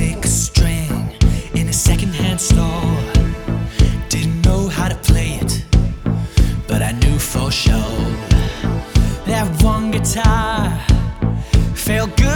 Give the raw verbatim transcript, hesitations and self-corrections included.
pick a string in a secondhand store. Didn't know how to play it, but I knew for sure that one guitar felt good